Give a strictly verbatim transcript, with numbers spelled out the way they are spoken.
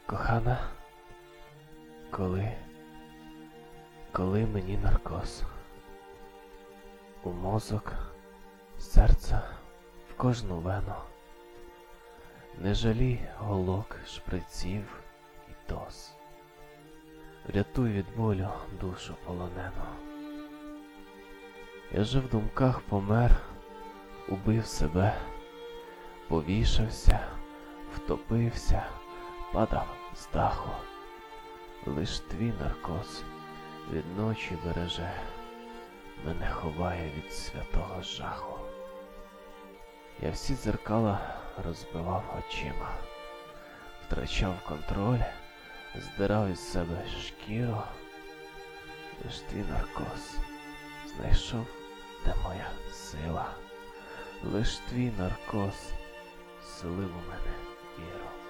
Кохана, коли, коли мені наркоз у мозок, серце, в кожну вену, не жалій голок, шприців і доз, врятуй від болю душу полонену. Я же в думках помер, убив себе, повішався, втопився, падав з даху. Лиш твій наркоз від ночі береже, мене ховає від святого жаху. Я всі дзеркала розбивав очима, втрачав контроль, здирав із себе шкіру. Лиш твій наркоз знайшов, де моя сила. Лиш твій наркоз селив у мене віру.